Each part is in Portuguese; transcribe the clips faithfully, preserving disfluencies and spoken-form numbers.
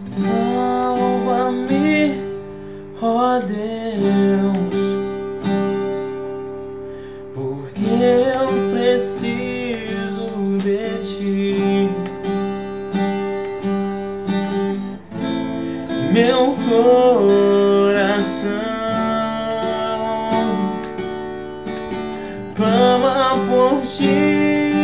Salva-me, ó Deus, porque eu preciso de Ti. Meu coração clama por Ti.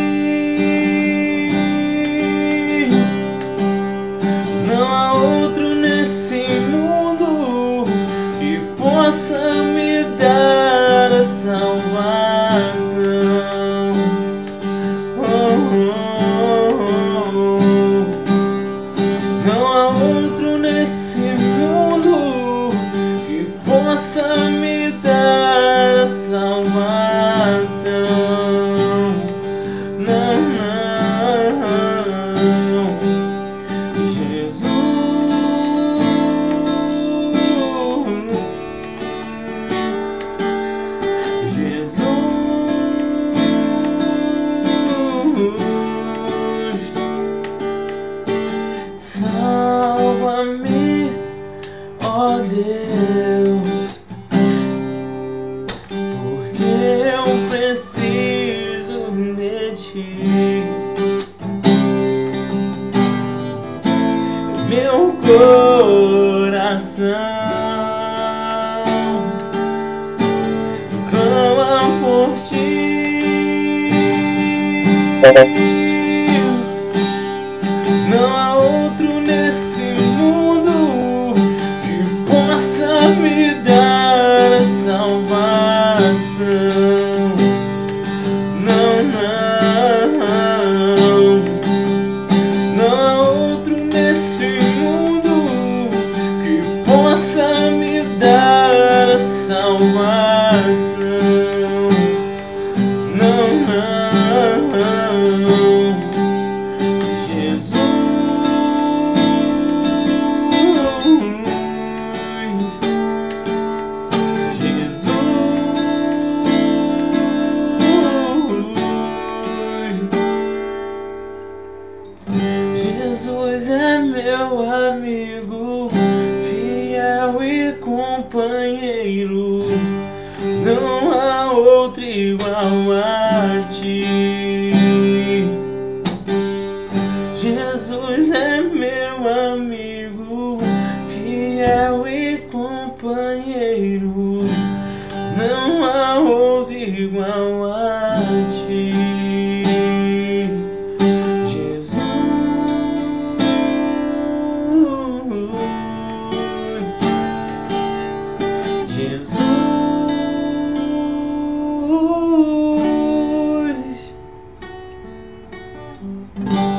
Não há outro nesse mundo que possa me dar a salvação. Oh, oh, oh. Não há outro nesse mundo que possa me dar a salvação. Não, não, Jesus, Jesus, salva-me, ó Deus, porque eu preciso de Ti. Meu coração clama por Ti. Não há outro nesse mundo que possa me dar a salvação. Não, não, não há outro nesse mundo que possa me dar a salvação. Não, não, Jesus, Jesus é meu amigo, fiel e companheiro. Não há outro igual a Ti. Jesus é meu amigo, fiel e companheiro. Não há outro igual a Ti. Jesus, Jesus.